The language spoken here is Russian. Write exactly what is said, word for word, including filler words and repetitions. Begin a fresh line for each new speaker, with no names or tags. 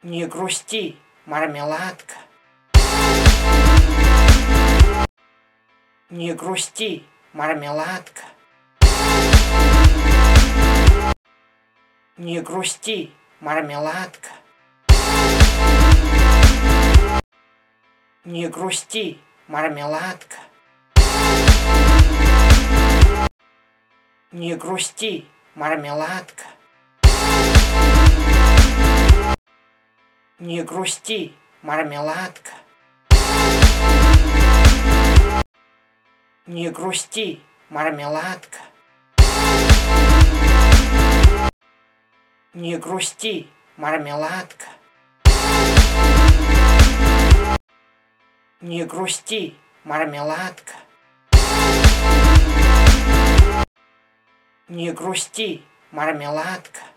Не грусти, мармеладка. Не грусти, мармеладка. Не грусти, мармеладка. Не грусти, мармеладка. Не грусти, мармеладка. Не грусти, мармеладка. Не грусти, мармеладка. Не грусти, мармеладка. Не грусти, мармеладка. Не грусти, мармеладка.